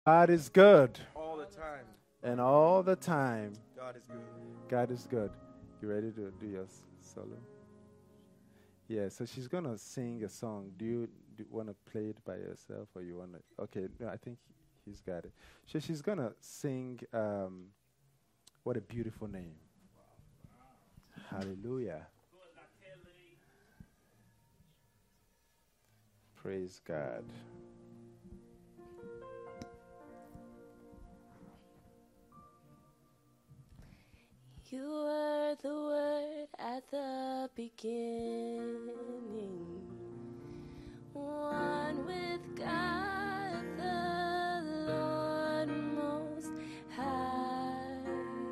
God is good. All the time. And all the time, God is good. God is good. You ready to do your solo? Yeah, so she's going to sing a song. Do you want to play it by yourself or you want to? Okay, no, I think he's got it. So she's going to sing What a Beautiful Name. Hallelujah. Praise God. You were the Word at the beginning, one with God the Lord Most High.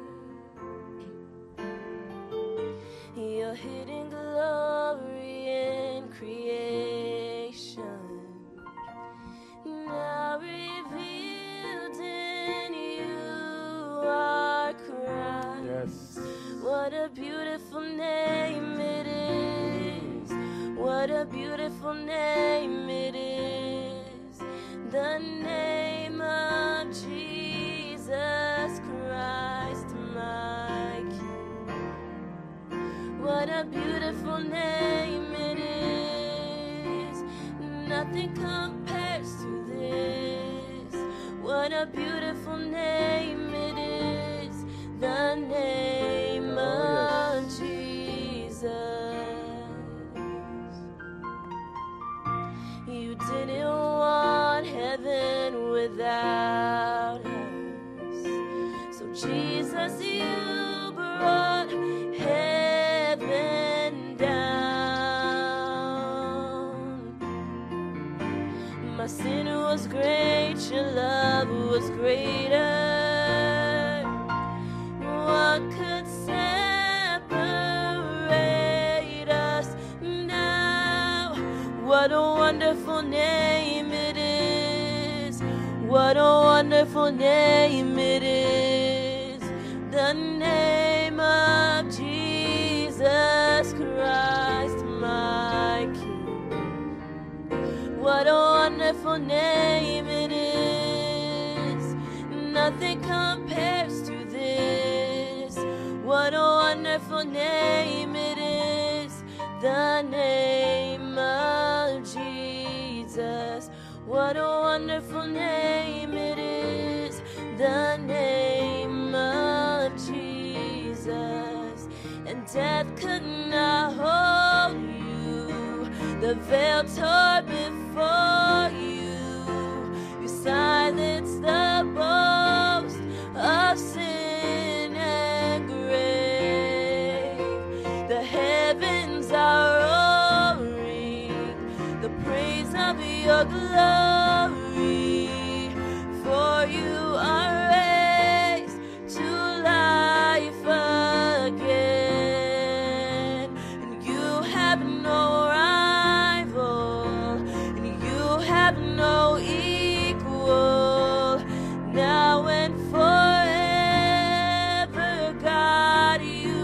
Your hidden glory in creation, now revealed in you are Christ. Yes. What a beautiful name it is. What a beautiful name it is. The name of Jesus Christ, my King. What a beautiful name it is. Nothing compares to this. What a beautiful name it is. The name of Jesus. You didn't want heaven without us. So Jesus, you brought heaven down. My sin was great, your love was greater. What could separate us now? What a wonderful name it is. What a wonderful name it is. The name of Jesus Christ, my King. What a wonderful name it is. Nothing compares to this. What a wonderful name it is. The name of Jesus. What a wonderful name it is. The name of Jesus. And death could not hold you. The veil tore before you. You silenced the boast of sin and grave. The heavens are roaring the praise of your glory. For you are raised to life again. And you have no rival, and you have no equal. Now and forever, God, you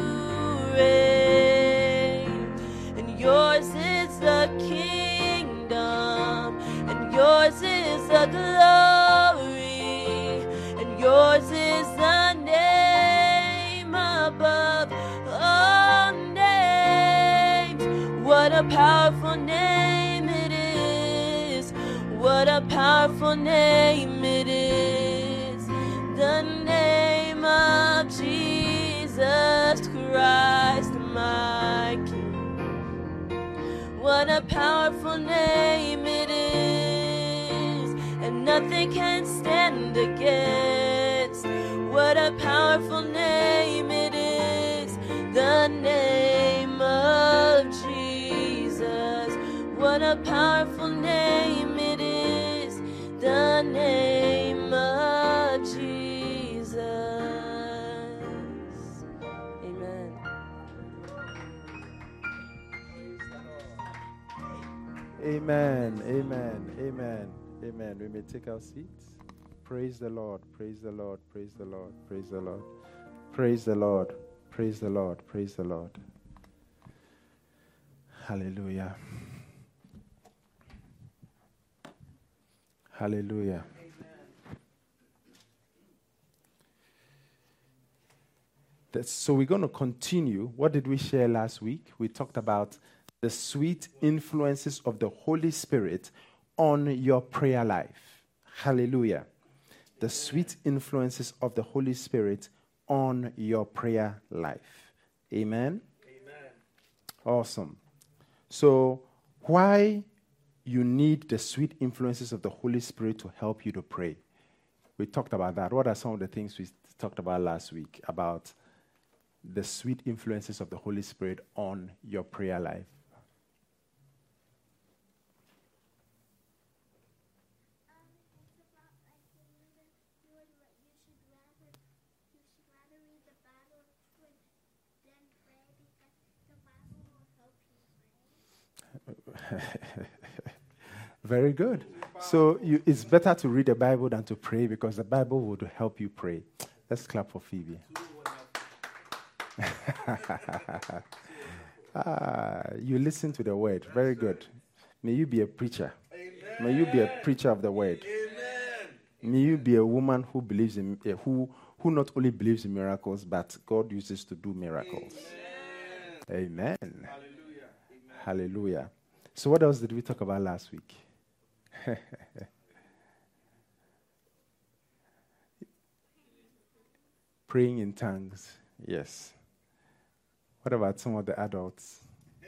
reign. And yours is the kingdom, and yours is the glory, and yours is the name above all names. What a powerful name it is. What a powerful name it is. The name of Jesus Christ, my King. What a powerful name it is, and nothing can stand against. What a powerful name it is, the name of Jesus. What a powerful name it is, the name of Jesus. Amen. Amen, amen, amen, amen. We may take our seats. Praise the Lord, praise the Lord, praise the Lord, praise the Lord, praise the Lord, praise the Lord, praise the Lord. Hallelujah. Hallelujah. So we're going to continue. What did we share last week? We talked about the sweet influences of the Holy Spirit on your prayer life. Hallelujah. The sweet influences of the Holy Spirit on your prayer life. Amen? Amen. Awesome. So why you need the sweet influences of the Holy Spirit to help you to pray? We talked about that. What are some of the things we talked about last week about the sweet influences of the Holy Spirit on your prayer life? Very good. So it's better to read the Bible than to pray because the Bible would help you pray. Let's clap for Phoebe. You listen to the word. Very good. May you be a preacher. Amen. May you be a preacher of the word. Amen. May you be a woman who believes in who not only believes in miracles, but God uses to do miracles. Amen. Amen. Hallelujah. Amen. Hallelujah. So what else did we talk about last week? Praying in tongues. Yes. What about some of the adults?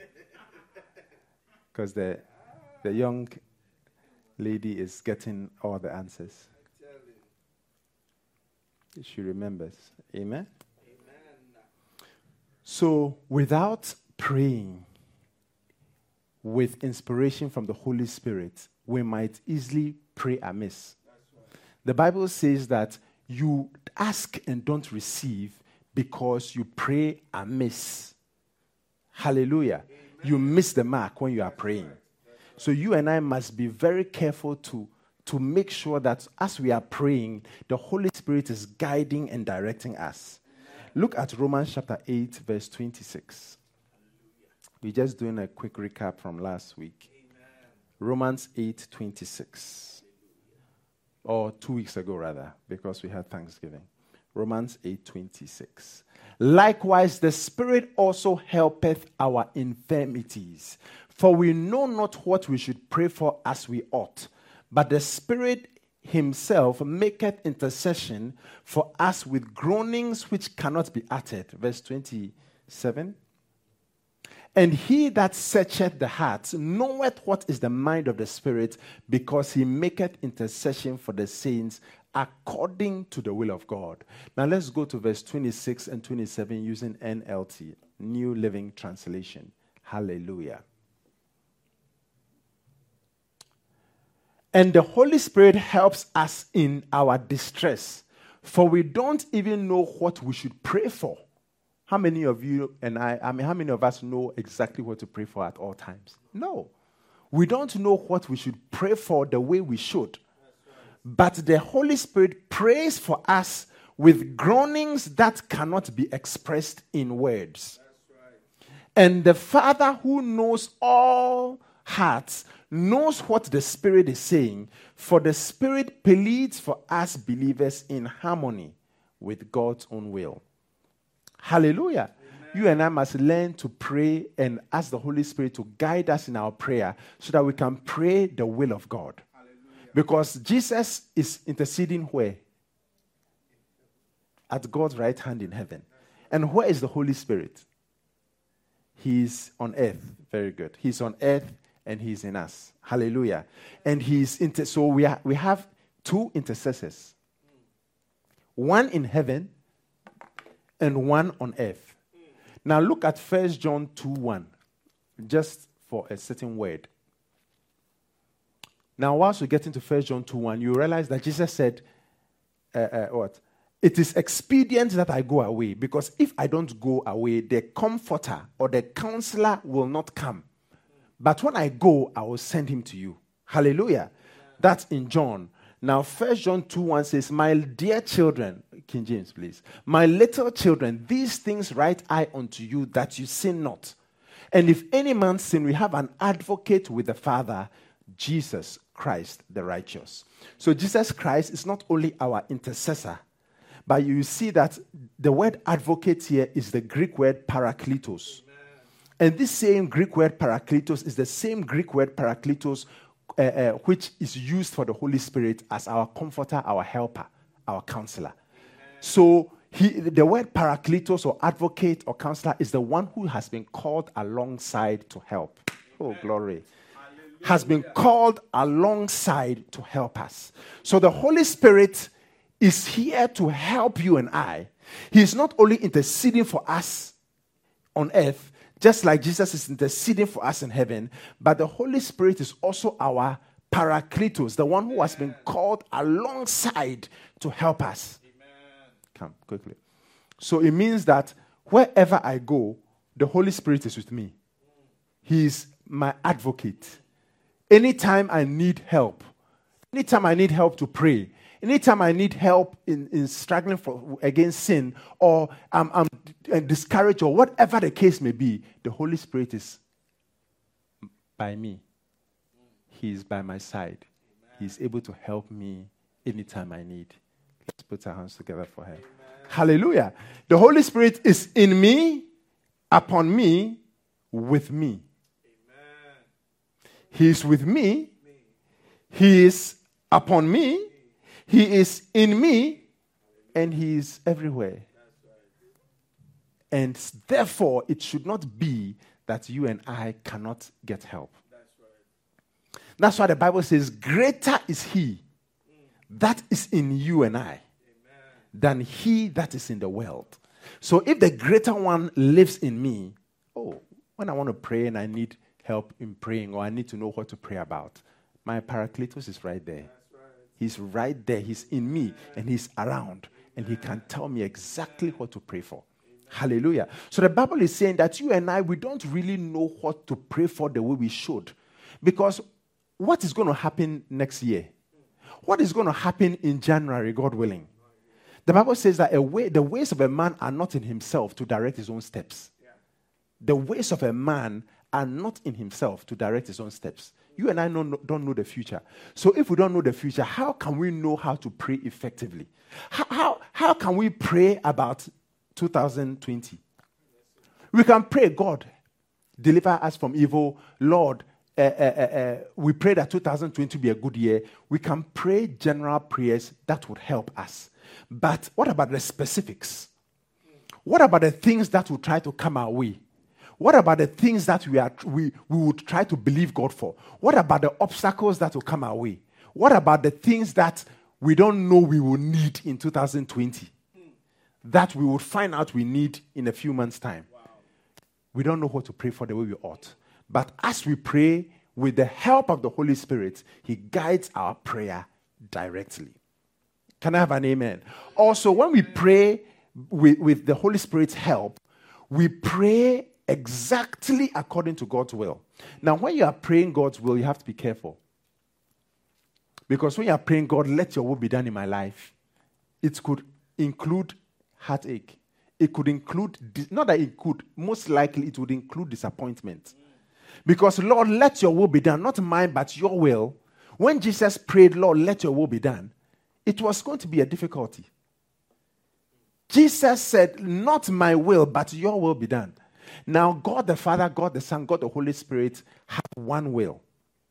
Because the young lady is getting all the answers. She remembers. Amen? Amen. So without praying with inspiration from the Holy Spirit, we might easily pray amiss. The Bible says that you ask and don't receive because you pray amiss. Hallelujah. Amen. You miss the mark when you are praying. So you and I must be very careful to make sure that as we are praying, the Holy Spirit is guiding and directing us. Look at Romans chapter 8, verse 26. We're just doing a quick recap from last week. Romans 8:26, or 2 weeks ago rather, because we had Thanksgiving. Romans 8:26. Likewise, the Spirit also helpeth our infirmities, for we know not what we should pray for as we ought, but the Spirit himself maketh intercession for us with groanings which cannot be uttered. Verse 27. And he that searcheth the hearts knoweth what is the mind of the Spirit, because he maketh intercession for the saints according to the will of God. Now let's go to verse 26 and 27 using NLT, New Living Translation. Hallelujah. And the Holy Spirit helps us in our distress, for we don't even know what we should pray for. How many of you and how many of us know exactly what to pray for at all times? No. We don't know what we should pray for the way we should. But the Holy Spirit prays for us with groanings that cannot be expressed in words. And the Father who knows all hearts knows what the Spirit is saying, for the Spirit pleads for us believers in harmony with God's own will. Hallelujah. Amen. You and I must learn to pray and ask the Holy Spirit to guide us in our prayer so that we can pray the will of God. Hallelujah. Because Jesus is interceding where? At God's right hand in heaven. And where is the Holy Spirit? He's on earth. Very good. He's on earth and he's in us. Hallelujah. And so we have two intercessors. One in heaven and one on earth. Now look at 1 John 2:1, just for a certain word. Now whilst we get into 1 John 2:1, you realize that Jesus said, what? It is expedient that I go away, because if I don't go away, the comforter or the counselor will not come. But when I go, I will send him to you. Hallelujah. That's in John. Now, 1 John 2:1 says, my dear children, King James, please. My little children, these things write I unto you, that you sin not. And if any man sin, we have an advocate with the Father, Jesus Christ the righteous. So Jesus Christ is not only our intercessor, But you see that the word advocate here is the Greek word parakletos. And this same Greek word parakletos is the same Greek word parakletos which is used for the Holy Spirit as our comforter, our helper, our counselor. So the word parakletos or advocate or counselor is the one who has been called alongside to help. Oh, glory. Has been called alongside to help us. So the Holy Spirit is here to help you and I. He is not only interceding for us on earth, just like Jesus is interceding for us in heaven, but the Holy Spirit is also our parakletos, the one who has been called alongside to help us. Come quickly. So it means that wherever I go, the Holy Spirit is with me. He is my advocate. Anytime I need help to pray, anytime I need help in struggling against sin, or I'm discouraged, or whatever the case may be, the Holy Spirit is by me. He is by my side. He is able to help me anytime I need. Let's put our hands together for him. Hallelujah. The Holy Spirit is in me, upon me, with me. He is with me. He is upon me. He is in me. And he is everywhere. And therefore, it should not be that you and I cannot get help. That's why the Bible says, greater is he that is in you and I than he that is in the world. So if the greater one lives in me, when I want to pray and I need help in praying, or I need to know what to pray about, my parakletos is right there. He's right there. He's in me and he's around, and he can tell me exactly what to pray for. Hallelujah. So the Bible is saying that you and I, we don't really know what to pray for the way we should. Because what is going to happen next year? What is going to happen in January, God willing? The Bible says that the ways of a man are not in himself to direct his own steps. The ways of a man are not in himself to direct his own steps. You and I don't know the future. So if we don't know the future, how can we know how to pray effectively? How can we pray about 2020? We can pray, God, deliver us from evil. Lord, we pray that 2020 be a good year. We can pray general prayers that would help us. But what about the specifics? What about the things that will try to come our way? What about the things that we would try to believe God for? What about the obstacles that will come our way? What about the things that we don't know we will need in 2020? That we will find out we need in a few months' time. Wow. We don't know what to pray for the way we ought. But as we pray with the help of the Holy Spirit, he guides our prayer directly. Can I have an amen? Also, when we pray with the Holy Spirit's help, we pray exactly according to God's will. Now, when you are praying God's will, you have to be careful. Because when you are praying, God, let your will be done in my life, it could include heartache. It could include, not that it could, most likely it would include disappointment. Because, Lord, let your will be done, not mine, but your will. When Jesus prayed, Lord, let your will be done, it was going to be a difficulty. Jesus said, not my will, but your will be done. Now, God the Father, God the Son, God the Holy Spirit have one will.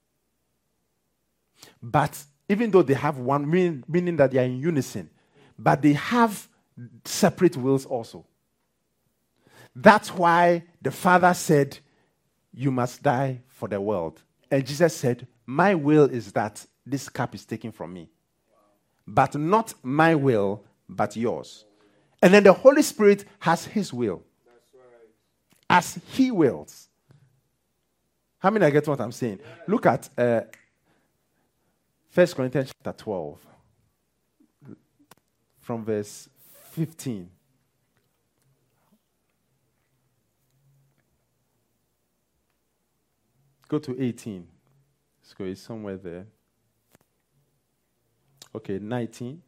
But even though they have one, meaning that they are in unison, but they have separate wills also. That's why the Father said, you must die for the world. And Jesus said, my will is that this cup is taken from me. But not my will, but yours. And then the Holy Spirit has his will. As he wills. How many I get what I'm saying? Yeah. Look at 1 Corinthians chapter 12. From verse 15. Go to 18. So it's somewhere there. Okay, 19.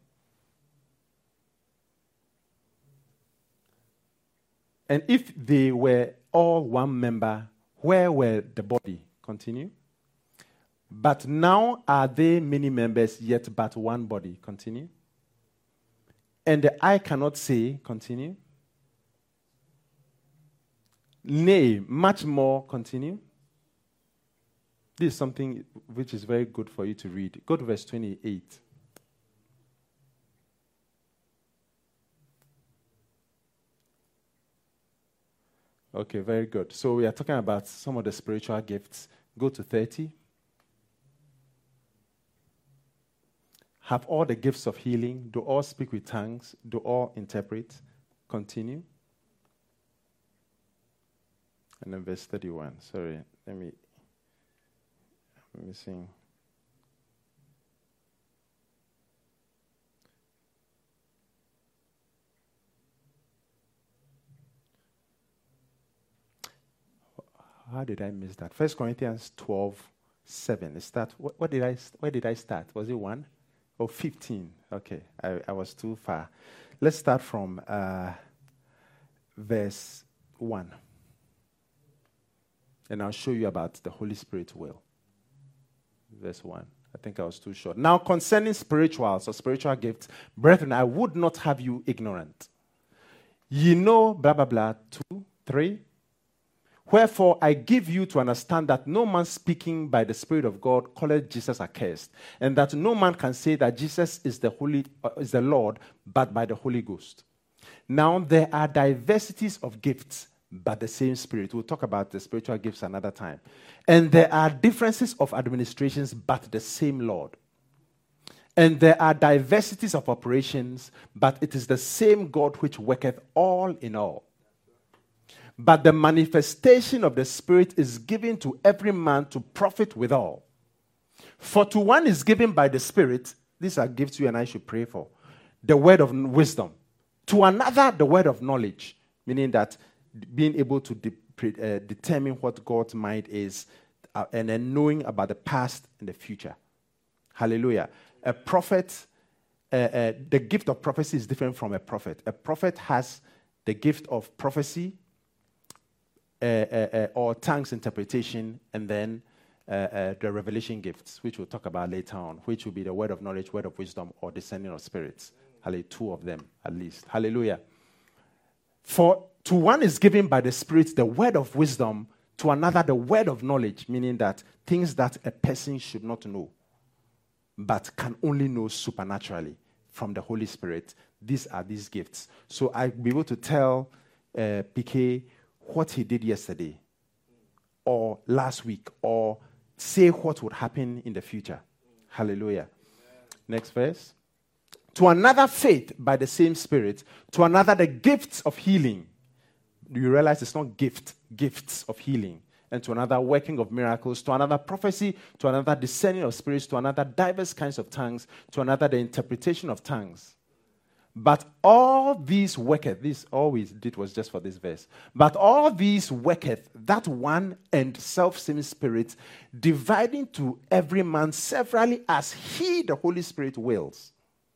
And if they were all one member, where were the body? Continue. But now are they many members, yet but one body? Continue. and the eye cannot say, continue. Nay, much more, continue. This is something which is very good for you to read. Go to verse 28. Okay, very good. So we are talking about some of the spiritual gifts. Go to 30. Have all the gifts of healing. Do all speak with tongues. Do all interpret. Continue. And then verse 31. Sorry, let me sing. How did I miss that? 1 Corinthians 12:7. Where did I start? Was it 1? Oh, 15. Okay, I was too far. Let's start from verse 1. And I'll show you about the Holy Spirit will. Verse 1. I think I was too short. Now, concerning spirituals or spiritual gifts, brethren, I would not have you ignorant. Ye know, blah, blah, blah, 2, 3. Wherefore, I give you to understand that no man speaking by the Spirit of God calleth Jesus accursed, and that no man can say that Jesus is the Lord, but by the Holy Ghost. Now, there are diversities of gifts, but the same Spirit. We'll talk about the spiritual gifts another time. And there are differences of administrations, but the same Lord. And there are diversities of operations, but it is the same God which worketh all in all. But the manifestation of the Spirit is given to every man to profit withal. For to one is given by the Spirit, these are gifts you and I should pray for, the word of wisdom. To another, the word of knowledge, meaning that being able to determine what God's mind is and then knowing about the past and the future. Hallelujah. A prophet, the gift of prophecy is different from a prophet. A prophet has the gift of prophecy, or tongues interpretation, and then the revelation gifts, which we'll talk about later on, which will be the word of knowledge, word of wisdom, or discerning of spirits. Hallelujah. 2 of them, at least. Hallelujah. For to one is given by the Spirit the word of wisdom, to another the word of knowledge, meaning that things that a person should not know, but can only know supernaturally from the Holy Spirit. These are these gifts. So I'll be able to tell PK what he did yesterday, or last week, or say what would happen in the future. Hallelujah. Next verse. To another faith by the same Spirit, to another the gifts of healing. Do you realize it's not gifts of healing? And to another working of miracles, to another prophecy, to another discerning of spirits, to another diverse kinds of tongues, to another the interpretation of tongues. But all these worketh, this all we did was just for this verse. But all these worketh that one and self-same Spirit, dividing to every man severally as he, the Holy Spirit, wills.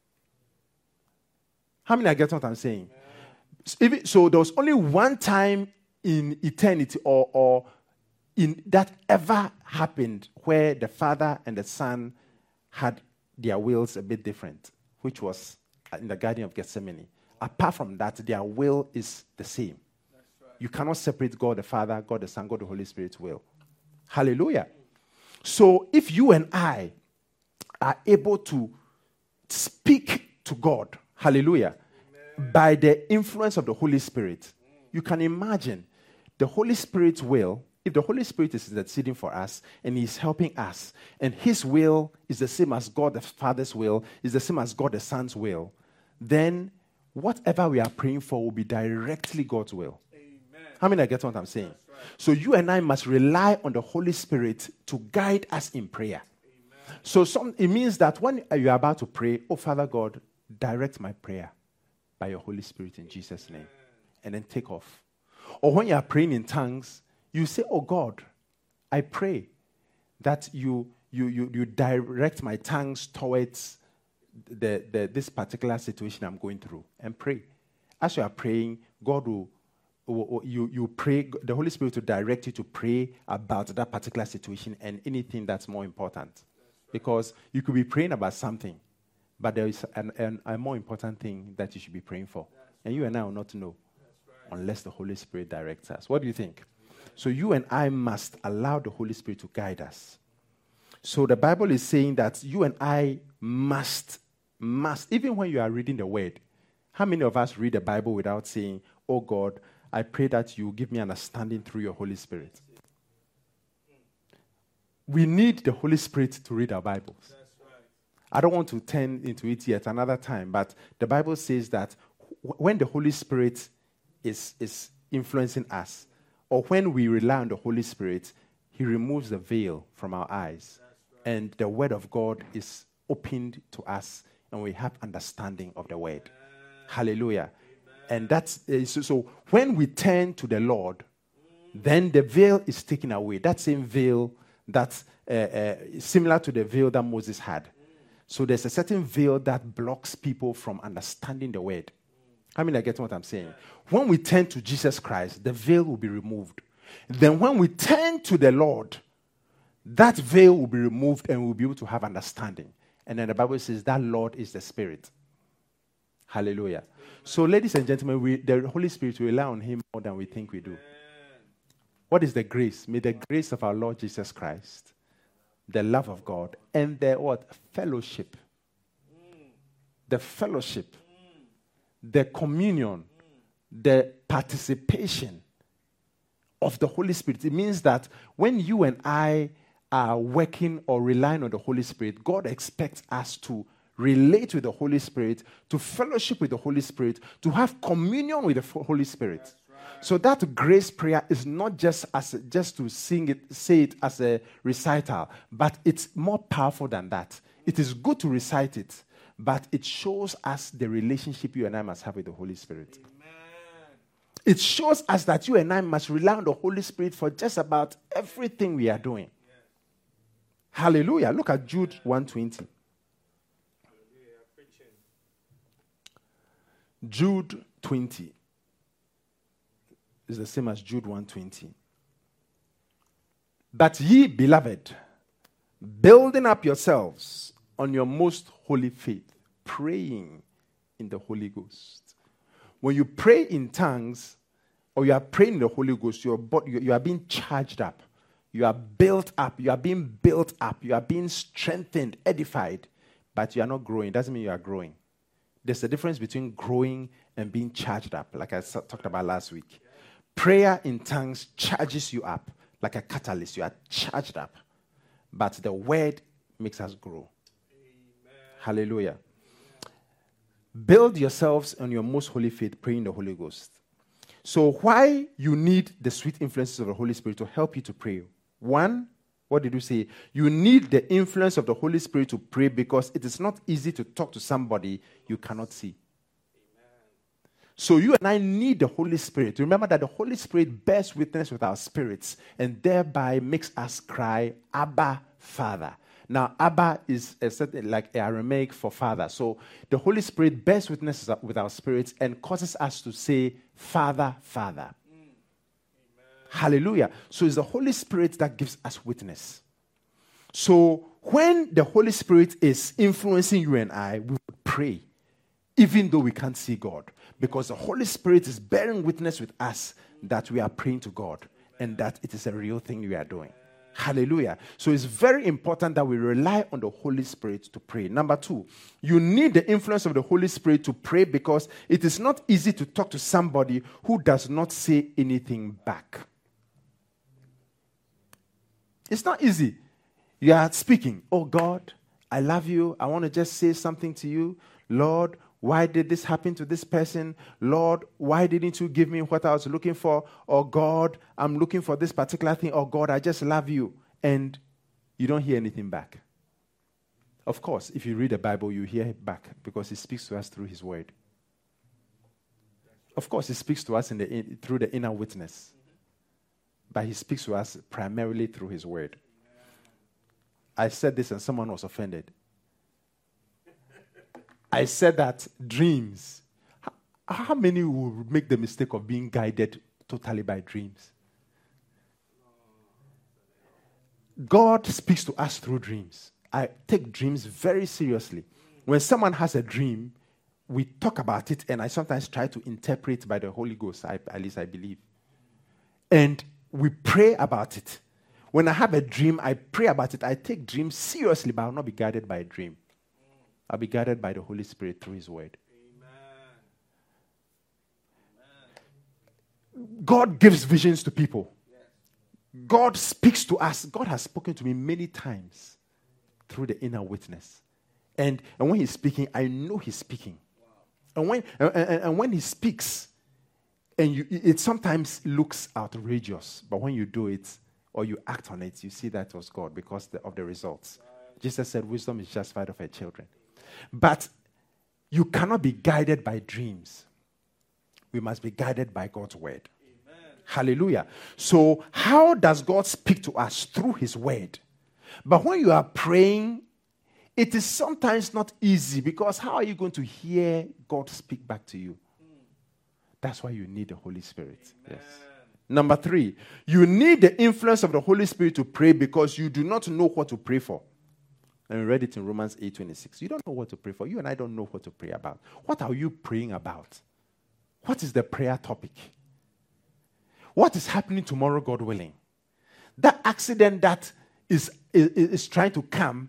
How many are getting what I'm saying? So there was only one time in eternity or in that ever happened where the Father and the Son had their wills a bit different, which was in the Garden of Gethsemane. Apart from that, their will is the same. Right. You cannot separate God the Father, God the Son, God the Holy Spirit's will. Hallelujah. So if you and I are able to speak to God, hallelujah, by the influence of the Holy Spirit, you can imagine the Holy Spirit's will. If the Holy Spirit is interceding for us and He's helping us, and His will is the same as God the Father's will, is the same as God the Son's will, then whatever we are praying for will be directly God's will. Amen. How many get what I'm saying? Right. So you and I must rely on the Holy Spirit to guide us in prayer. Amen. So it means that when you are about to pray, oh Father God, direct my prayer by your Holy Spirit in Jesus' name. And then take off. Or when you are praying in tongues, you say, oh God, I pray that you direct my tongues towards this particular situation I'm going through, and pray. As you are praying, God you pray, the Holy Spirit will direct you to pray about that particular situation and anything that's more important. Because you could be praying about something, But there is a more important thing that you should be praying for. And you and I will not know unless the Holy Spirit directs us. What do you think? So you and I must allow the Holy Spirit to guide us. So the Bible is saying that you and I must, even when you are reading the Word, how many of us read the Bible without saying, oh God, I pray that you give me understanding through your Holy Spirit? We need the Holy Spirit to read our Bibles. I don't want to turn into it yet another time, but the Bible says that when the Holy Spirit is influencing us, or when we rely on the Holy Spirit, He removes the veil from our eyes. And the Word of God is opened to us, and we have understanding of the Word. Hallelujah. And that's so when we turn to the Lord, then the veil is taken away. That same veil that's similar to the veil that Moses had. So there's a certain veil that blocks people from understanding the Word. I mean, I get what I'm saying. When we turn to Jesus Christ, the veil will be removed. Then when we turn to the Lord, that veil will be removed and we'll be able to have understanding. And then the Bible says that Lord is the Spirit. Hallelujah. So, ladies and gentlemen, the Holy Spirit, we rely on Him more than we think we do. What is the grace? May the grace of our Lord Jesus Christ, the love of God, and the what? Fellowship. The fellowship. The communion. The participation of the Holy Spirit. It means that when you and I are working or relying on the Holy Spirit, God expects us to relate with the Holy Spirit, to fellowship with the Holy Spirit, to have communion with the Holy Spirit. Right. So that grace prayer is not just to say it as a recital, but it's more powerful than that. It is good to recite it, but it shows us the relationship you and I must have with the Holy Spirit. Amen. It shows us that you and I must rely on the Holy Spirit for just about everything we are doing. Yes. Hallelujah. Look at Jude 1:20. Jude 20 is the same as Jude 1:20. But ye, beloved, building up yourselves on your most holy faith, praying in the Holy Ghost. When you pray in tongues, or you are praying in the Holy Ghost, you are being charged up. You are built up. You are being built up. You are being strengthened, edified. But you are not growing. It doesn't mean you are growing. There's a difference between growing and being charged up, like I talked about last week. Prayer in tongues charges you up like a catalyst. You are charged up. But the Word makes us grow. Amen. Hallelujah. Build yourselves on your most holy faith, praying in the Holy Ghost. So why you need the sweet influences of the Holy Spirit to help you to pray? One, what did you say? You need the influence of the Holy Spirit to pray because it is not easy to talk to somebody you cannot see. So you and I need the Holy Spirit. Remember that the Holy Spirit bears witness with our spirits and thereby makes us cry, Abba, Father. Now, Abba is like Aramaic for Father. So the Holy Spirit bears witness with our spirits and causes us to say, Father, Father. Hallelujah. So it's the Holy Spirit that gives us witness. So when the Holy Spirit is influencing you and I, we would pray, even though we can't see God. Because the Holy Spirit is bearing witness with us that we are praying to God and that it is a real thing we are doing. Hallelujah. So it's very important that we rely on the Holy Spirit to pray. Number two, you need the influence of the Holy Spirit to pray because it is not easy to talk to somebody who does not say anything back. It's not easy. You are speaking, oh God, I love you. I want to just say something to you. Lord, why did this happen to this person? Lord, why didn't you give me what I was looking for? Or God, I'm looking for this particular thing. Or God, I just love you. And you don't hear anything back. Of course, if you read the Bible, you hear it back because He speaks to us through His word. Of course, He speaks to us through the inner witness. But He speaks to us primarily through His word. I said this and someone was offended. I said that dreams. How many will make the mistake of being guided totally by dreams? God speaks to us through dreams. I take dreams very seriously. When someone has a dream, we talk about it, and I sometimes try to interpret by the Holy Ghost, at least I believe. And we pray about it. When I have a dream, I pray about it. I take dreams seriously, but I will not be guided by a dream. I'll be guided by the Holy Spirit through His Word. God gives visions to people. God speaks to us. God has spoken to me many times through the inner witness. And when He's speaking, I know He's speaking. Wow. And when He speaks, and it sometimes looks outrageous, but when you do it or you act on it, you see that was God because of the results. Right. Jesus said, wisdom is justified of her children. But you cannot be guided by dreams. We must be guided by God's word. Amen. Hallelujah. So how does God speak to us? Through His word. But when you are praying, it is sometimes not easy because how are you going to hear God speak back to you? That's why you need the Holy Spirit. Amen. Yes. Number 3, you need the influence of the Holy Spirit to pray because you do not know what to pray for. And we read it in Romans 8:26. You don't know what to pray for. You and I don't know what to pray about. What are you praying about? What is the prayer topic? What is happening tomorrow, God willing? That accident that is trying to come,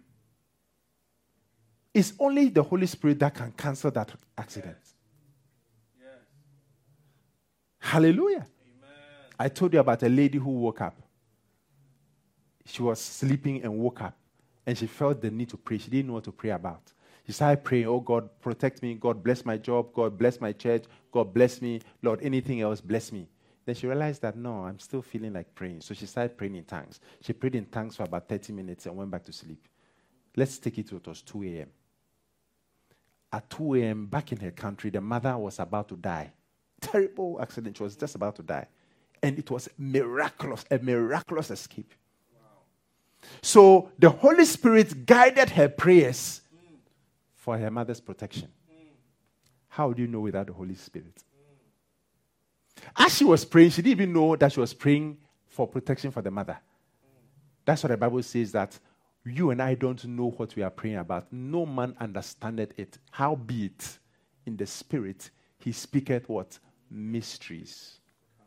it's only the Holy Spirit that can cancel that accident. Yes. Hallelujah. Amen. I told you about a lady who woke up. She was sleeping and woke up. And she felt the need to pray. She didn't know what to pray about. She started praying, oh God, protect me. God, bless my job. God, bless my church. God, bless me. Lord, anything else, bless me. Then she realized that, no, I'm still feeling like praying. So she started praying in tongues. She prayed in tongues for about 30 minutes and went back to sleep. Let's take it to it was 2 a.m. At 2 a.m., back in her country, the mother was about to die. Terrible accident. She was just about to die. And it was a miraculous escape. So the Holy Spirit guided her prayers for her mother's protection. How do you know without the Holy Spirit? As she was praying, she didn't even know that she was praying for protection for the mother. That's what the Bible says, that you and I don't know what we are praying about. No man understandeth it. Howbeit, in the Spirit, He speaketh what? Mysteries.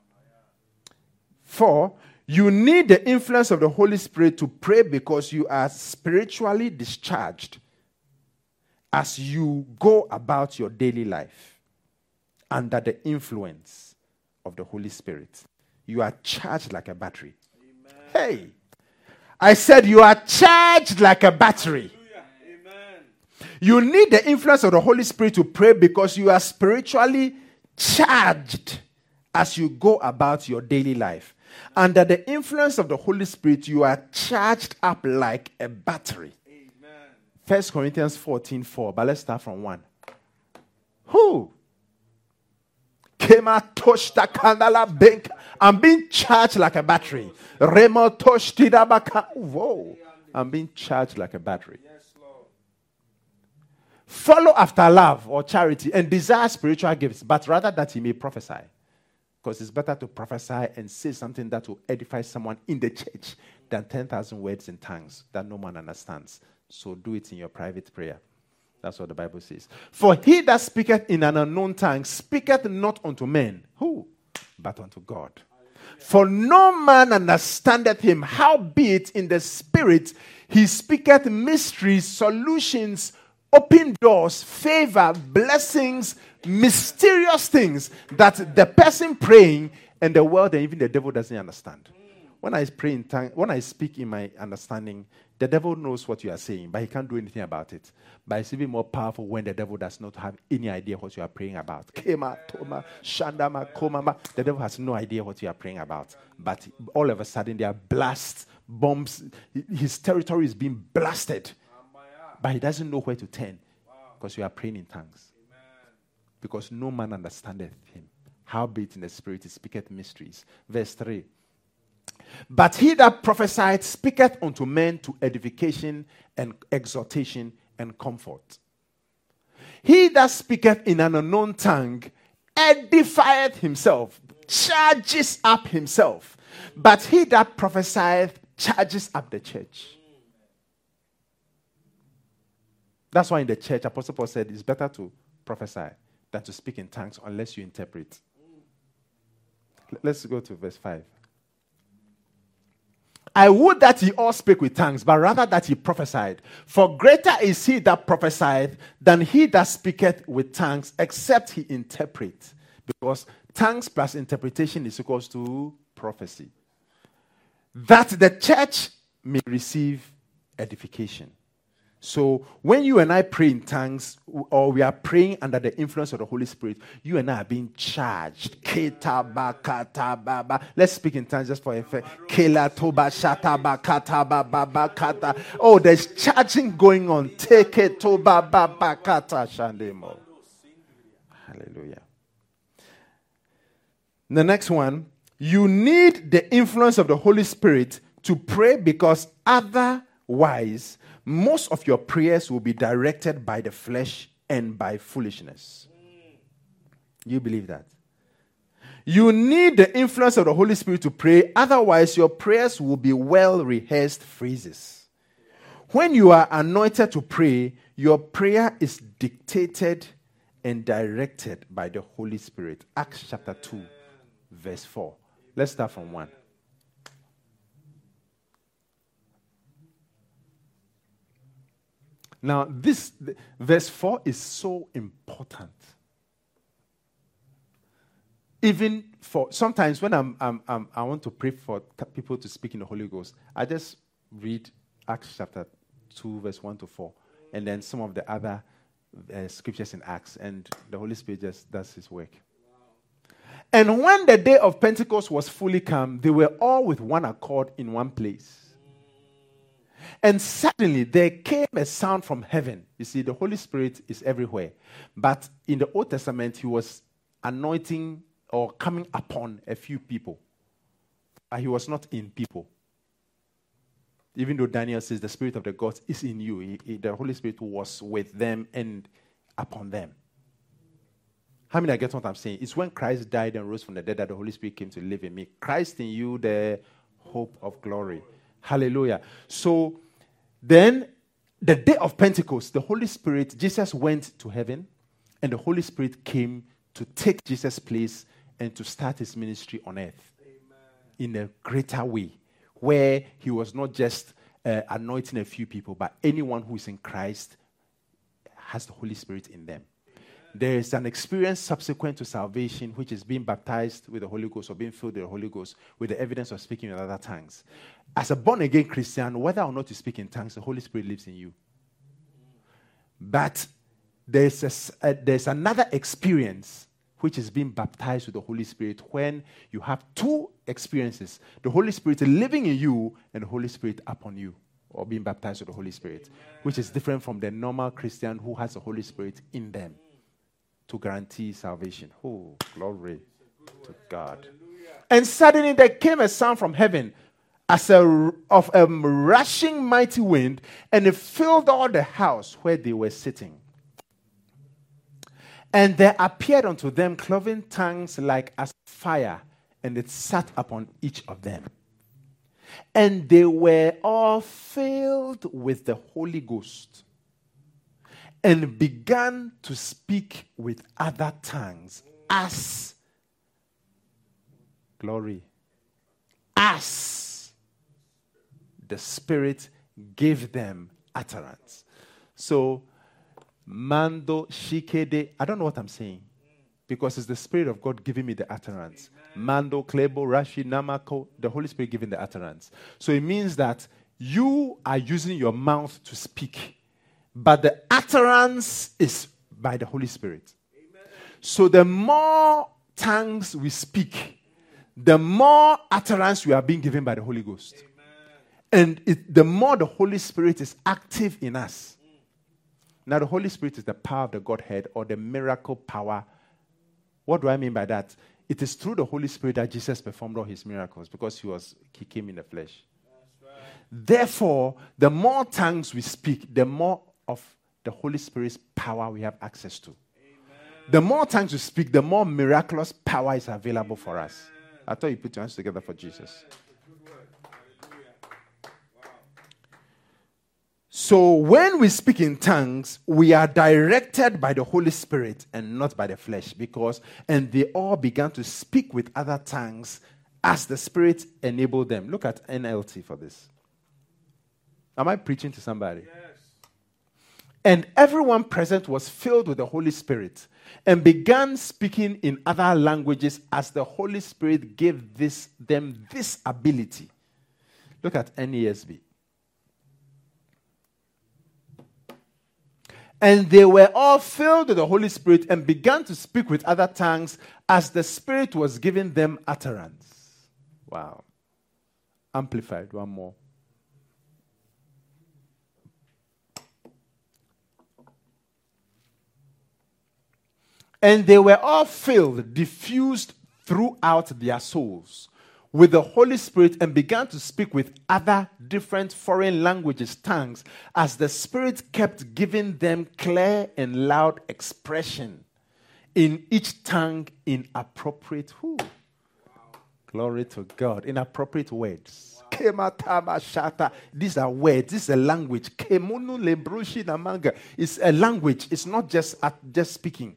4, you need the influence of the Holy Spirit to pray because you are spiritually discharged as you go about your daily life under the influence of the Holy Spirit. You are charged like a battery. Amen. Hey, I said you are charged like a battery. Amen. You need the influence of the Holy Spirit to pray because you are spiritually charged as you go about your daily life. Under the influence of the Holy Spirit, you are charged up like a battery. Amen. 1 Corinthians 14:4. But let's start from 1. Who? I'm being charged like a battery. Whoa. I'm being charged like a battery. Yes, Lord. Follow after love or charity and desire spiritual gifts, but rather that he may prophesy. Because it's better to prophesy and say something that will edify someone in the church than 10,000 words in tongues that no man understands. So do it in your private prayer. That's what the Bible says. For he that speaketh in an unknown tongue speaketh not unto men. Who? But unto God. For no man understandeth him. Howbeit in the Spirit he speaketh mysteries, solutions, open doors, favor, blessings, mysterious things that the person praying and the world and even the devil doesn't understand. When I pray in tongue, when I speak in my understanding, the devil knows what you are saying, but he can't do anything about it. But it's even more powerful when the devil does not have any idea what you are praying about. The devil has no idea what you are praying about. But all of a sudden, there are blasts, bombs. His territory is being blasted. But he doesn't know where to turn because you are praying in tongues. Because no man understandeth him. Howbeit in the Spirit he speaketh mysteries. Verse 3. But he that prophesieth speaketh unto men to edification and exhortation and comfort. He that speaketh in an unknown tongue edifieth himself, charges up himself. But he that prophesieth charges up the church. That's why in the church, Apostle Paul said it's better to prophesy than to speak in tongues unless you interpret. Let's go to verse 5. I would that ye all speak with tongues, but rather that ye prophesied. For greater is he that prophesieth than he that speaketh with tongues, except he interpret. Because tongues plus interpretation is equals to prophecy. That the church may receive edification. So when you and I pray in tongues, or we are praying under the influence of the Holy Spirit, you and I are being charged. Let's speak in tongues just for effect. Oh, there's charging going on. Hallelujah. The next one, you need the influence of the Holy Spirit to pray, because otherwise most of your prayers will be directed by the flesh and by foolishness. You believe that? You need the influence of the Holy Spirit to pray, otherwise your prayers will be well-rehearsed phrases. When you are anointed to pray, your prayer is dictated and directed by the Holy Spirit. Acts chapter 2, verse 4. Let's start from 1. Now, this verse 4 is so important. Even for sometimes when I want to pray for people to speak in the Holy Ghost, I just read Acts chapter 2, verse 1 to 4, and then some of the other scriptures in Acts, and the Holy Spirit just does his work. Wow. And when the day of Pentecost was fully come, they were all with one accord in one place. And suddenly there came a sound from heaven. You see, the Holy Spirit is everywhere. But in the Old Testament, he was anointing or coming upon a few people. But he was not in people. Even though Daniel says the Spirit of the gods is in you, the Holy Spirit was with them and upon them. How many I get what I'm saying? It's when Christ died and rose from the dead that the Holy Spirit came to live in me. Christ in you, the hope of glory. Hallelujah. So then, the day of Pentecost, the Holy Spirit, Jesus went to heaven, and the Holy Spirit came to take Jesus' place and to start his ministry on earth. Amen. In a greater way, where he was not just anointing a few people, but anyone who is in Christ has the Holy Spirit in them. There is an experience subsequent to salvation, which is being baptized with the Holy Ghost or being filled with the Holy Ghost with the evidence of speaking in other tongues. As a born-again Christian, whether or not you speak in tongues, the Holy Spirit lives in you. But there's another experience, which is being baptized with the Holy Spirit, when you have two experiences. The Holy Spirit living in you and the Holy Spirit upon you, or being baptized with the Holy Spirit, which is different from the normal Christian who has the Holy Spirit in them to guarantee salvation. Oh, glory to God. Hallelujah. And suddenly there came a sound from heaven as of a rushing mighty wind, and it filled all the house where they were sitting. And there appeared unto them cloven tongues like as fire, and it sat upon each of them. And they were all filled with the Holy Ghost, and began to speak with other tongues as glory, as the Spirit gave them utterance. So, Mando Shikede, I don't know what I'm saying, because it's the Spirit of God giving me the utterance. Amen. Mando, Klebo, Rashi, Namako, the Holy Spirit giving the utterance. So it means that you are using your mouth to speak, but the utterance is by the Holy Spirit. Amen. So the more tongues we speak, the more utterance we are being given by the Holy Ghost. Amen. And the more the Holy Spirit is active in us. Now, the Holy Spirit is the power of the Godhead, or the miracle power. What do I mean by that? It is through the Holy Spirit that Jesus performed all his miracles, because he came in the flesh. That's right. Therefore, the more tongues we speak, the more of the Holy Spirit's power we have access to. Amen. The more tongues we speak, the more miraculous power is available for us. I thought you put your hands together for Jesus. So when we speak in tongues, we are directed by the Holy Spirit and not by the flesh. And they all began to speak with other tongues as the Spirit enabled them. Look at NLT for this. Am I preaching to somebody? Yes. And everyone present was filled with the Holy Spirit and began speaking in other languages as the Holy Spirit gave them this ability. Look at NESB. And they were all filled with the Holy Spirit and began to speak with other tongues as the Spirit was giving them utterance. Wow. Amplified, one more. And they were all filled, diffused throughout their souls with the Holy Spirit and began to speak with other different foreign languages, tongues, as the Spirit kept giving them clear and loud expression in each tongue in appropriate, glory to God, in appropriate words. Wow. These are words, this is a language. It's a language, it's not just speaking.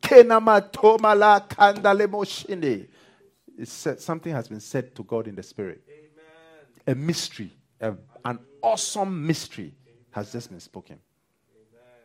Something has been said to God in the Spirit. Amen. A mystery, an awesome mystery has just been spoken. Amen.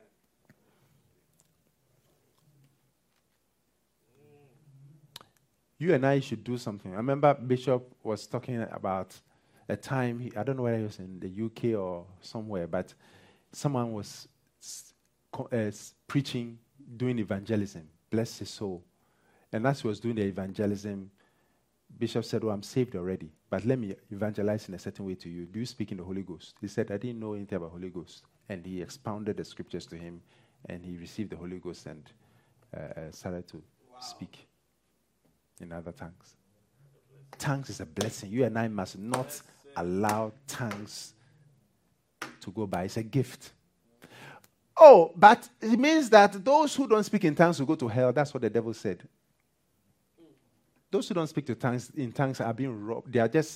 You and I should do something. I remember Bishop was talking about a time, I don't know whether he was in the UK or somewhere, but someone was preaching, doing evangelism. Bless his soul. And as he was doing the evangelism, Bishop said, I'm saved already, but let me evangelize in a certain way to you. Do you speak in the Holy Ghost? He said, I didn't know anything about Holy Ghost. And he expounded the scriptures to him, and he received the Holy Ghost and started to speak in other tongues. Tongues is a blessing. You and I must not allow tongues to go by. It's a gift. Oh, but it means that those who don't speak in tongues will go to hell. That's what the devil said. Those who don't speak in tongues are being robbed. They are just,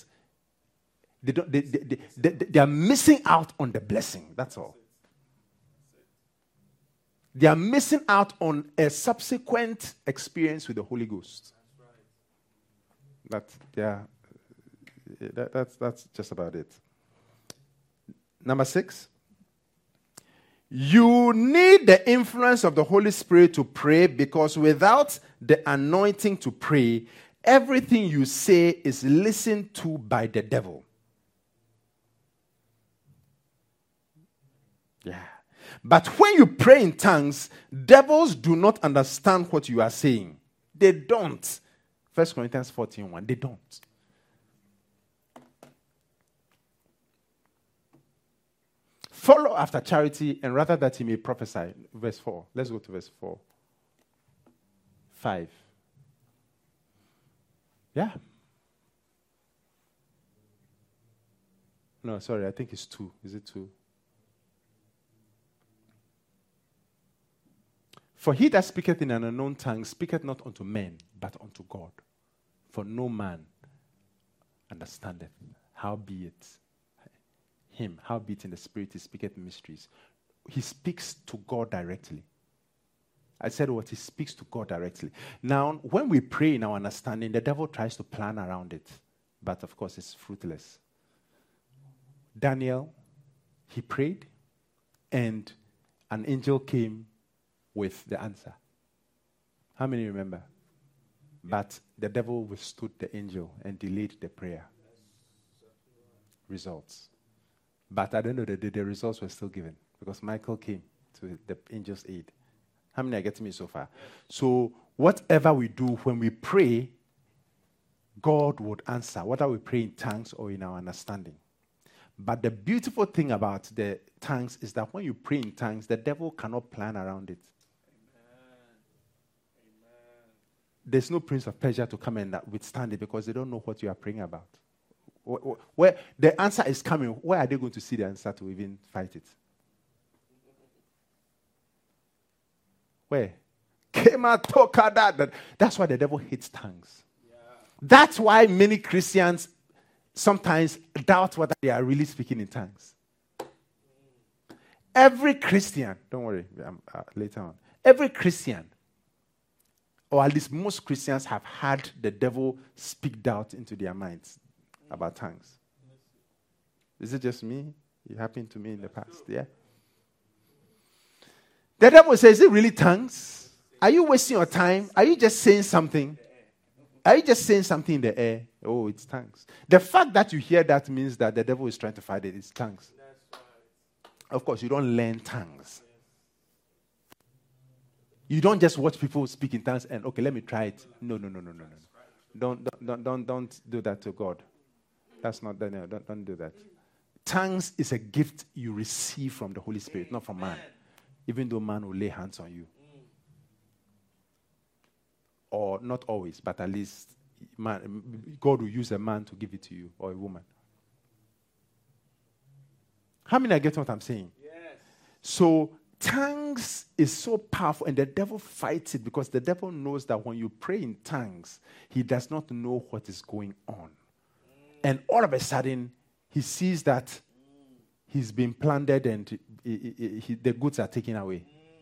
they are missing out on the blessing. That's all. They are missing out on a subsequent experience with the Holy Ghost. That's just about it. Number 6. You need the influence of the Holy Spirit to pray, because without the anointing to pray, everything you say is listened to by the devil. Yeah. But when you pray in tongues, devils do not understand what you are saying. They don't. 1 Corinthians 14:1. They don't. Follow after charity, and rather that he may prophesy. Verse 4. Let's go to verse 4. 5. Yeah. No, sorry, I think it's 2. Is it 2? For he that speaketh in an unknown tongue speaketh not unto men, but unto God. For no man understandeth, howbeit him, howbeit in the spirit he speaketh mysteries. He speaks to God directly. I said what? He speaks to God directly. Now, when we pray in our understanding, the devil tries to plan around it. But of course, it's fruitless. Daniel, he prayed, and an angel came with the answer. How many remember? But the devil withstood the angel and delayed the prayer. Results. But at the end of the day, the results were still given, because Michael came to the angel's aid. How many are getting me so far? So whatever we do when we pray, God would answer, whether we pray in tongues or in our understanding. But the beautiful thing about the tongues is that when you pray in tongues, the devil cannot plan around it. Amen. There's no prince of Persia to come and withstand it, because they don't know what you are praying about. Where the answer is coming, where are they going to see the answer to even fight it? Where? That's why the devil hates tongues. Yeah. That's why many Christians sometimes doubt whether they are really speaking in tongues. Every Christian, don't worry, later on. Every Christian, or at least most Christians, have had the devil speak doubt into their minds about tongues. Is it just me? It happened to me in the past, yeah? The devil says, is it really tongues? Are you wasting your time? Are you just saying something? Are you just saying something in the air? Oh, it's tongues. The fact that you hear that means that the devil is trying to fight it. It's tongues. Of course, you don't learn tongues. You don't just watch people speak in tongues and, okay, let me try it. No. Don't do that to God. That's not, don't do that. Tongues is a gift you receive from the Holy Spirit, not from man. Even though man will lay hands on you. Or not always, but at least God will use a man to give it to you, or a woman. How many are getting what I'm saying? Yes. So tongues is so powerful, and the devil fights it because the devil knows that when you pray in tongues, he does not know what is going on. And all of a sudden, he sees that he's been plundered and the goods are taken away.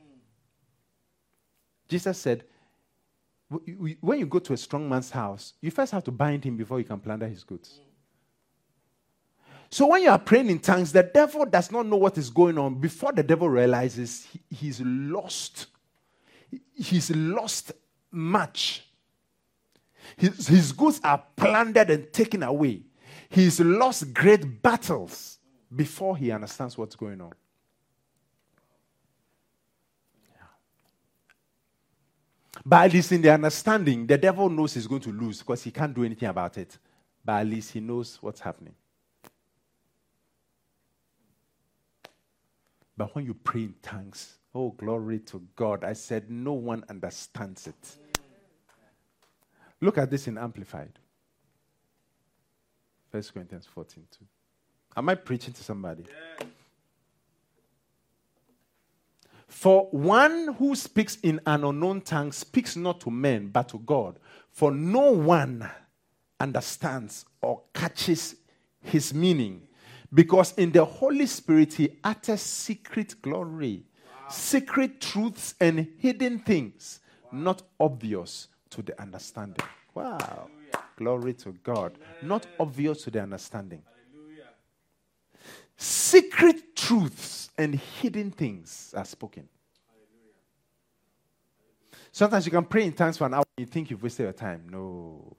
Jesus said, when you go to a strong man's house, you first have to bind him before you can plunder his goods. So when you are praying in tongues, the devil does not know what is going on. Before the devil realizes, he's lost. He's lost much. His goods are plundered and taken away. He's lost great battles before he understands what's going on. But at least in the understanding, the devil knows he's going to lose because he can't do anything about it. But at least he knows what's happening. But when you pray in tongues, oh, glory to God. I said no one understands it. Look at this in Amplified. 1 Corinthians 14:2. Am I preaching to somebody? Yes. For one who speaks in an unknown tongue speaks not to men, but to God. For no one understands or catches his meaning. Because in the Holy Spirit, he utters secret glory, secret truths and hidden things, not obvious to the understanding. Wow. Hallelujah. Glory to God. Amen. Not obvious to the understanding. Hallelujah. Secret truths and hidden things are spoken. Hallelujah. Sometimes you can pray in tongues for an hour and you think you've wasted your time. No.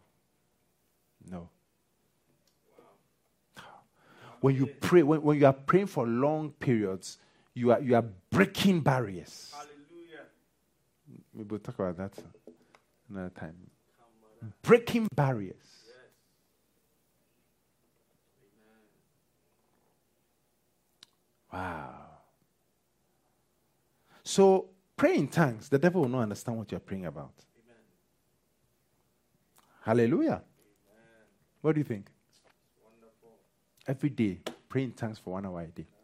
When you pray, when you are praying for long periods, you are breaking barriers. Hallelujah. Maybe we'll talk about that another time. Breaking barriers. Yes. Wow. So pray in tongues. The devil will not understand what you're praying about. Amen. Hallelujah. Amen. What do you think? Wonderful. Every day, pray in tongues for 1 hour a day.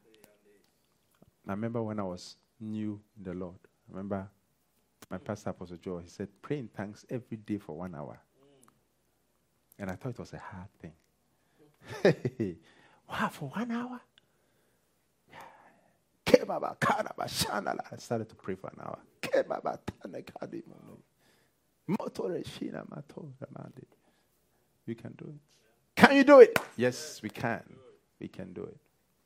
I remember when I was new in the Lord. I remember my pastor, Apostle Joe, he said, pray in tongues every day for 1 hour. And I thought it was a hard thing. Wow, for 1 hour? I started to pray for an hour. We can do it. Can you do it? Yes, we can. We can do it.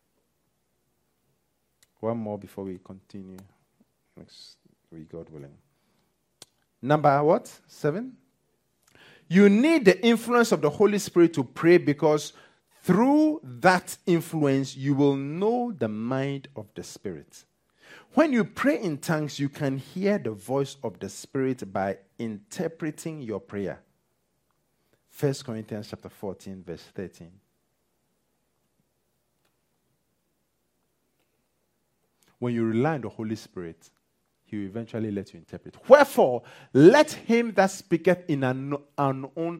One more before we continue. Next week, God willing. Number what? 7? You need the influence of the Holy Spirit to pray because through that influence, you will know the mind of the Spirit. When you pray in tongues, you can hear the voice of the Spirit by interpreting your prayer. 1 Corinthians chapter 14, verse 13. When you rely on the Holy Spirit, He will eventually let you interpret. Wherefore, let him that speaketh in an unknown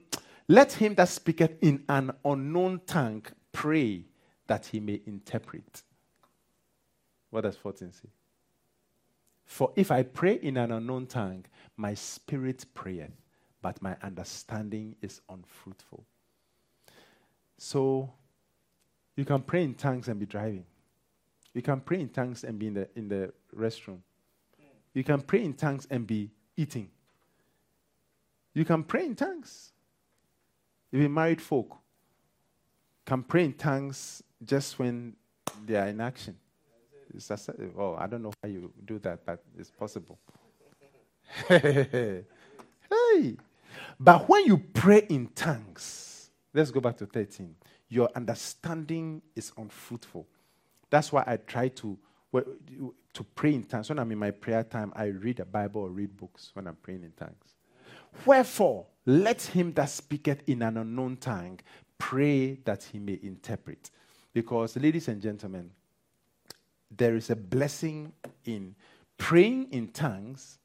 tongue pray that he may interpret. What does 14 say? For if I pray in an unknown tongue, my spirit prayeth, but my understanding is unfruitful. So, you can pray in tongues and be driving. You can pray in tongues and be in the restroom. You can pray in tongues and be eating. You can pray in tongues. Even married folk can pray in tongues just when they are in action. I don't know how you do that, but it's possible. Hey! But when you pray in tongues, let's go back to 13. Your understanding is unfruitful. That's why I try to pray in tongues. When I'm in my prayer time, I read the Bible or read books when I'm praying in tongues. Wherefore, let him that speaketh in an unknown tongue pray that he may interpret. Because, ladies and gentlemen, there is a blessing in praying in tongues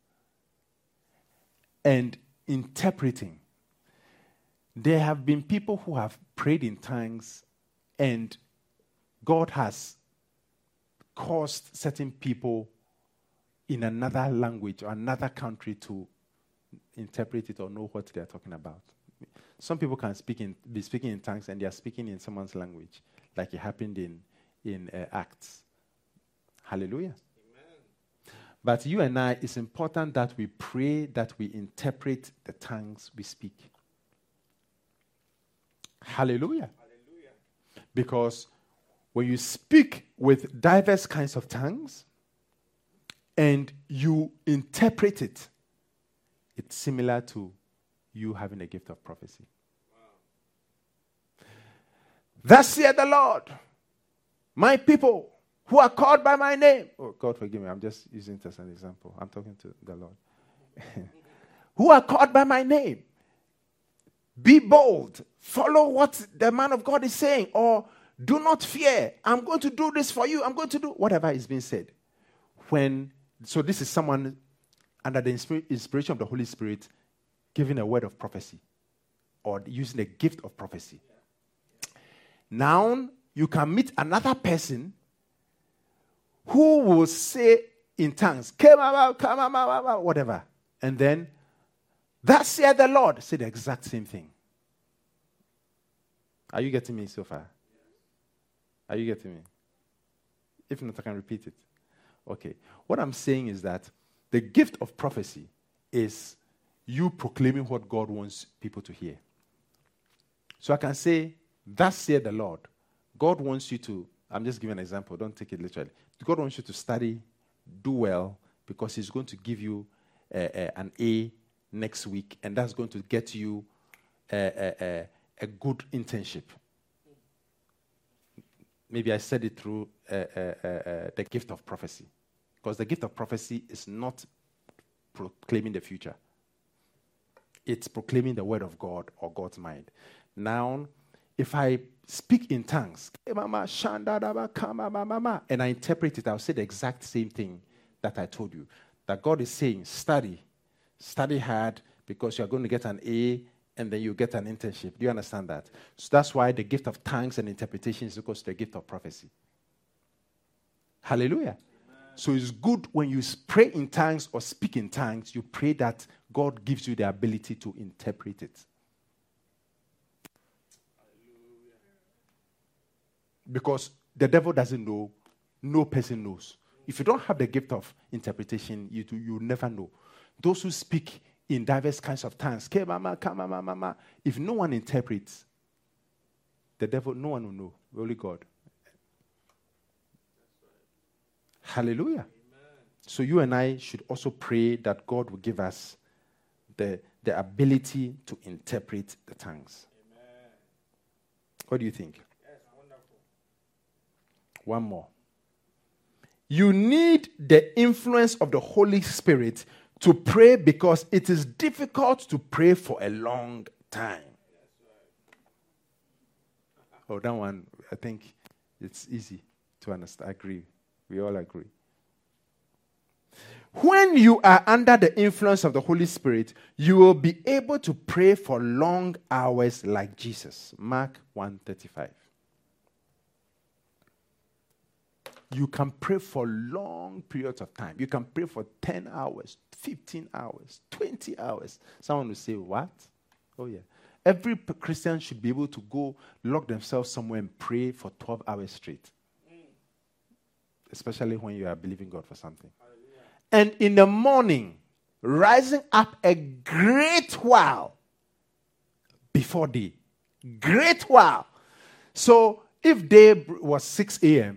and interpreting. There have been people who have prayed in tongues and God has caused certain people in another language or another country to interpret it or know what they are talking about. Some people can be speaking in tongues and they are speaking in someone's language, like it happened in Acts. Hallelujah. Amen. But you and I, it's important that we pray that we interpret the tongues we speak. Hallelujah. Hallelujah. Because when you speak with diverse kinds of tongues and you interpret it, it's similar to you having a gift of prophecy. Wow. Thus saith the Lord, my people who are called by my name. Oh, God forgive me, I'm just using it as an example. I'm talking to the Lord. Who are called by my name. Be bold. Follow what the man of God is saying. Or do not fear. I'm going to do this for you. I'm going to do whatever is being said. So this is someone under the inspiration of the Holy Spirit giving a word of prophecy or using a gift of prophecy. Now, you can meet another person who will say in tongues, whatever. And then, thus saith the Lord, say the exact same thing. Are you getting me so far? Are you getting me? If not, I can repeat it. Okay. What I'm saying is that the gift of prophecy is you proclaiming what God wants people to hear. So I can say, thus saith the Lord. God wants you to, I'm just giving an example, don't take it literally. God wants you to study, do well, because he's going to give you an A next week, and that's going to get you a good internship. Maybe I said it through the gift of prophecy. Because the gift of prophecy is not proclaiming the future. It's proclaiming the word of God or God's mind. Now, if I speak in tongues, and I interpret it, I'll say the exact same thing that I told you. That God is saying, study hard, because you're going to get an A, and then you get an internship. Do you understand that? So that's why the gift of tongues and interpretation is equal to the gift of prophecy. Hallelujah. So it's good when you pray in tongues or speak in tongues, you pray that God gives you the ability to interpret it. Hallelujah. Because the devil doesn't know, no person knows. If you don't have the gift of interpretation, you never know. Those who speak in diverse kinds of tongues, if no one interprets, the devil, no one will know, only God. Hallelujah. Amen. So you and I should also pray that God will give us the ability to interpret the tongues. Amen. What do you think? Yes, wonderful. One more. You need the influence of the Holy Spirit to pray, because it is difficult to pray for a long time. Oh, that one, I think it's easy to understand. I agree. We all agree. When you are under the influence of the Holy Spirit, you will be able to pray for long hours like Jesus. Mark 1:35. You can pray for long periods of time. You can pray for 10 hours, 15 hours, 20 hours. Someone will say, what? Oh, yeah. Every Christian should be able to go lock themselves somewhere and pray for 12 hours straight. especially when you are believing God for something. And in the morning, rising up a great while before day. Great while. So if day was 6 a.m.,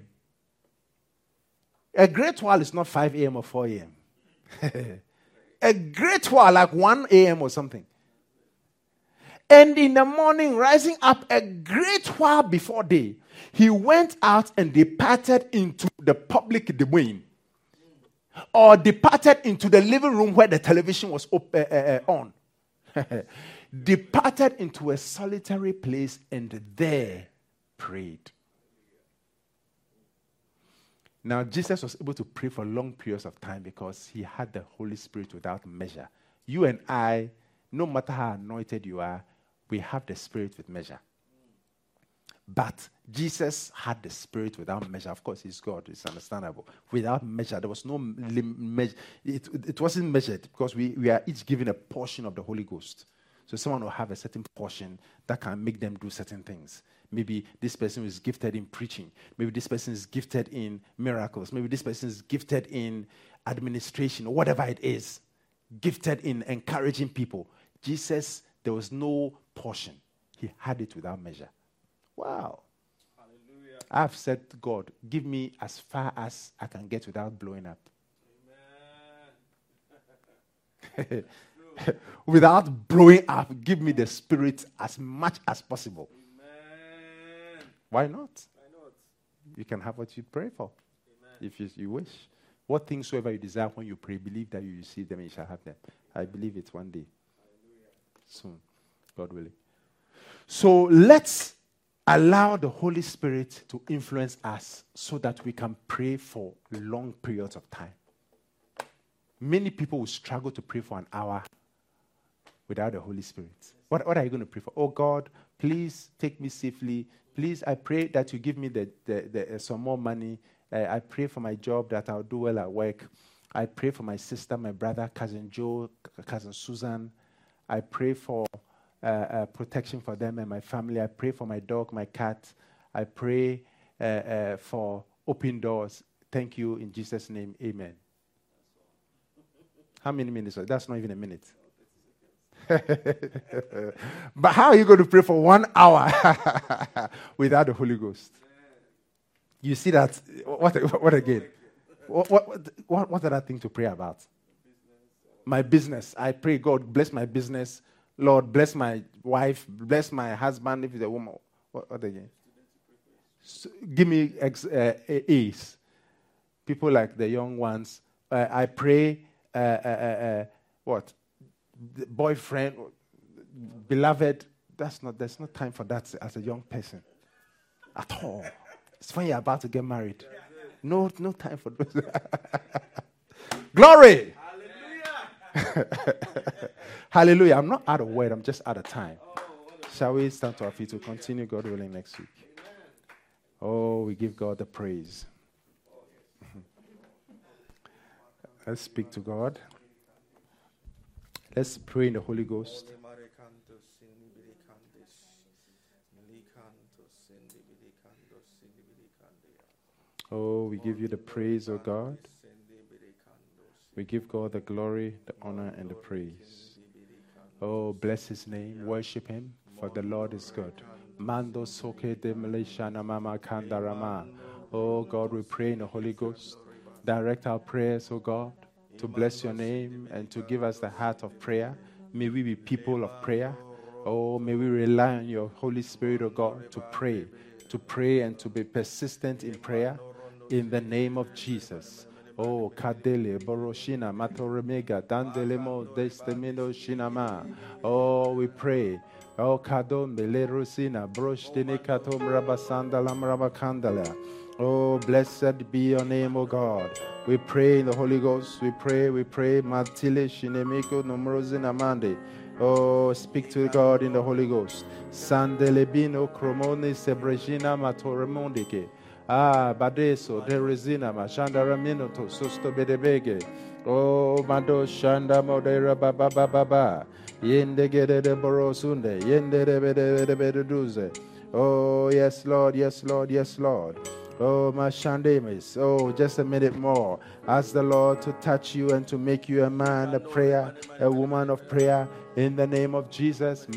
a great while is not 5 a.m. or 4 a.m. A great while, like 1 a.m. or something. And in the morning, rising up a great while before day, he went out and departed into the public domain, or departed into the living room where the television was on. Departed into a solitary place and there prayed. Now, Jesus was able to pray for long periods of time because he had the Holy Spirit without measure. You and I, no matter how anointed you are, we have the Spirit with measure. But Jesus had the Spirit without measure. Of course, he's God. It's understandable. Without measure, there was no measure. It wasn't measured because we are each given a portion of the Holy Ghost. So someone will have a certain portion that can make them do certain things. Maybe this person is gifted in preaching. Maybe this person is gifted in miracles. Maybe this person is gifted in administration or whatever it is. Gifted in encouraging people. Jesus, there was no portion. He had it without measure. Wow. Hallelujah. I've said to God, give me as far as I can get without blowing up. Amen. Without blowing up, give me the Spirit as much as possible. Amen. Why not? Why not? You can have what you pray for, Amen. if you wish. What things soever you desire when you pray, believe that you receive them and you shall have them. I believe it one day. Hallelujah. Soon, God willing. So let's allow the Holy Spirit to influence us so that we can pray for long periods of time. Many people will struggle to pray for an hour without the Holy Spirit. What are you going to pray for? Oh God, please take me safely. Please, I pray that you give me some more money. I pray for my job that I'll do well at work. I pray for my sister, my brother, cousin Joe, cousin Susan. I pray for protection for them and my family. I pray for my dog, my cat. I pray for open doors. Thank you in Jesus' name. Amen. How many minutes? That's not even a minute. But how are you going to pray for 1 hour without the Holy Ghost? You see that? What again? What other thing to pray about? My business. I pray, God, bless my business. Lord, bless my wife. Bless my husband if he's a woman. What again? So, give me A's. People like the young ones. I pray, what? The boyfriend, beloved. There's no time for that as a young person. At all. It's when you're about to get married. No time for those. Glory! Hallelujah. Hallelujah. I'm not out of word. I'm just out of time. Shall we stand to our feet to continue, God willing, next week? Oh, we give God the praise. Let's speak to God. Let's pray in the Holy Ghost. Oh, we give you the praise, oh God. We give God the glory, the honor, and the praise. Oh, bless his name. Worship him, for the Lord is good. Mando soke de meleshana mama kandarama. Oh God, we pray in the Holy Ghost. Direct our prayers, oh God, to bless your name and to give us the heart of prayer. May we be people of prayer. Oh, may we rely on your Holy Spirit, oh God, to pray and to be persistent in prayer in the name of Jesus. Oh, Kadele, Boroshina, Matoremega, Dandelemo, Destemino, Shinama. Oh, we pray. Oh, Kadom, Belerusina, Broshtinikatom, Rabasandalam, Rabakandala. Oh, blessed be your name, O God. We pray in the Holy Ghost. We pray. Matile, Shinemiko, Nomrozina Mande. Oh, speak to God in the Holy Ghost. Sandelebino, Cromone, Sebrejina, Matoremondike. Ah, Badeso, Deresina, Mashandaramino, Susto Bedebege. Oh, Mado Shanda Modera Baba Baba. Yende Gede de Borosunde. Yende de Beduze. Oh, yes, Lord, yes, Lord, yes, Lord. Oh, Mashandemis. Oh, just a minute more. Ask the Lord to touch you and to make you a man of prayer, a woman of prayer. In the name of Jesus.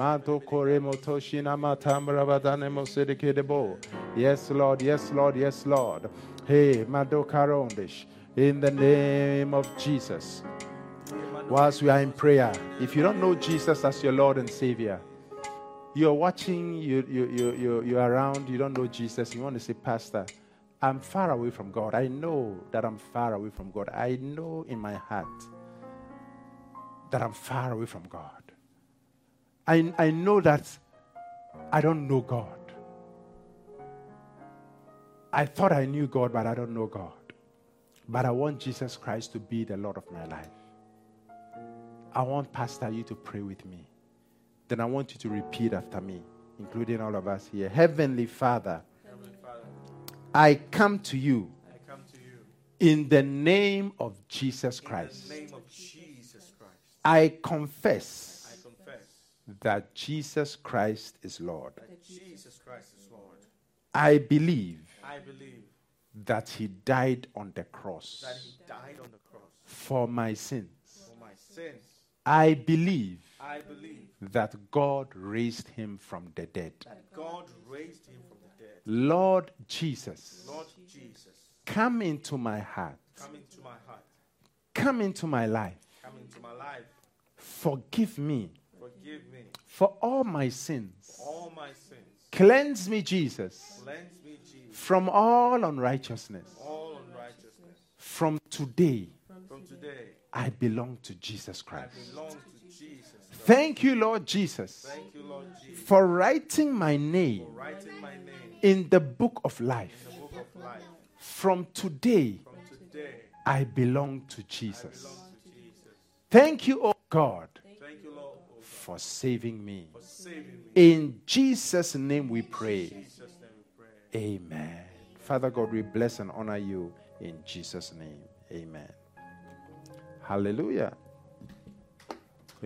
Yes, Lord. Yes, Lord. Yes, Lord. Hey, Madokarondish. In the name of Jesus. Whilst we are in prayer, if you don't know Jesus as your Lord and Savior, you're watching, you're around, you don't know Jesus, you want to say, Pastor, I'm far away from God. I know that I'm far away from God. I know in my heart that I'm far away from God. I know that I don't know God. I thought I knew God, but I don't know God. But I want Jesus Christ to be the Lord of my life. I want Pastor you to pray with me. Then I want you to repeat after me, including all of us here. Heavenly Father, I come to you in the name of Jesus Christ. I confess that Jesus Christ is Lord. I believe that he died on the cross for my sins. I believe that God raised him from the dead. Lord Jesus, come into my heart. Come into my life. Forgive me for all my sins. Cleanse me, Jesus, from all unrighteousness. From today, I belong to Jesus Christ. Thank you, Lord Jesus, for writing my name in the book of life. From today, I belong to Jesus. Thank you, oh God, for saving me. In Jesus' name we pray. Amen. Father God, we bless and honor you in Jesus' name. Amen. Hallelujah.